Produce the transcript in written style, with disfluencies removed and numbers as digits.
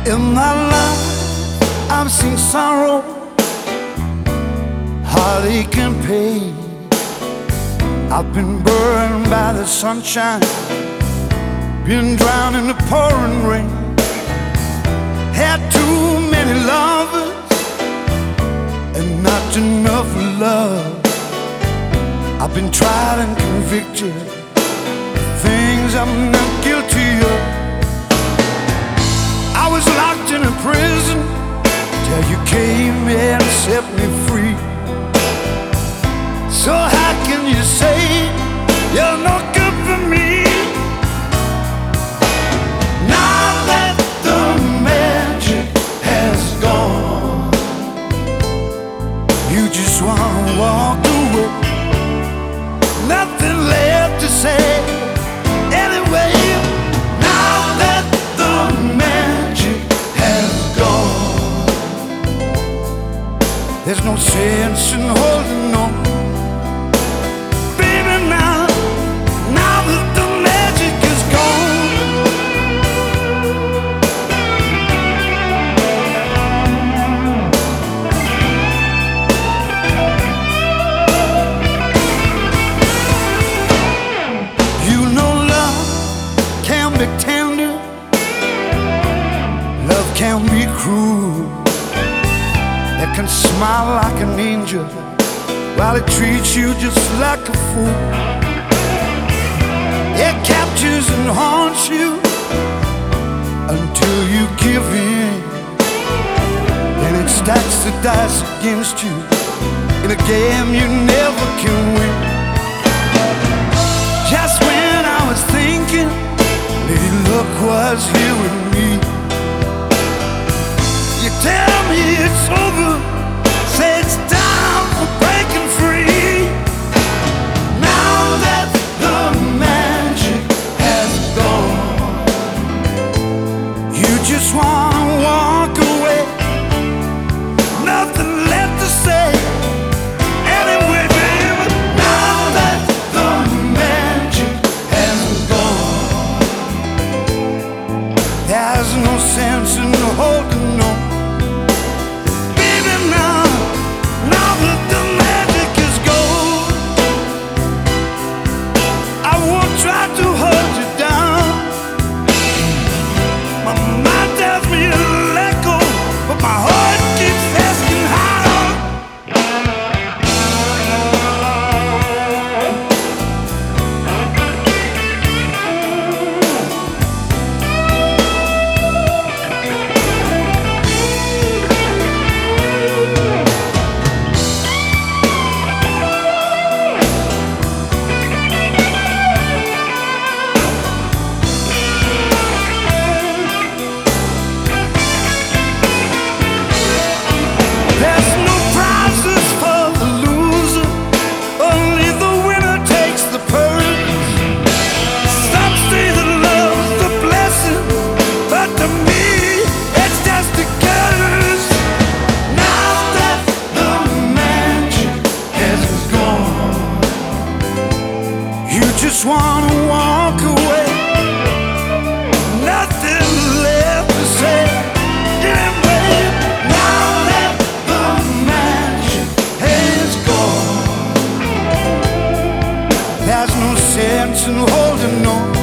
In my life, I've seen sorrow, heartache and pain. I've been burned by the sunshine, been drowned in the pouring rain. Had too many lovers and not enough love. I've been tried and convicted of things I'm not guilty of. I was locked in a prison till you came and set me free. So how can you say you're no good for me? Now that the magic has gone, you just wanna walk away, nothing left to say anyway. Now that the magic has gone, there's no sense in holding on. Baby, now that the magic is gone, you know love can be tender, love can be cruel. It can smile like an angel while it treats you just like a fool. It captures and haunts you until you give in. Then it stacks the dice against you in a game you never can win. Just when I was thinking maybe luck was here with me, you tell me it's over, say it's time for breaking free. Now that the magic has gone, you just wanna walk away, nothing left to say anyway, baby. Now that the magic has gone, there's no sense in holding on. Just wanna walk away, nothing left to say anyway. Now that the magic has gone, there's no sense in holding on.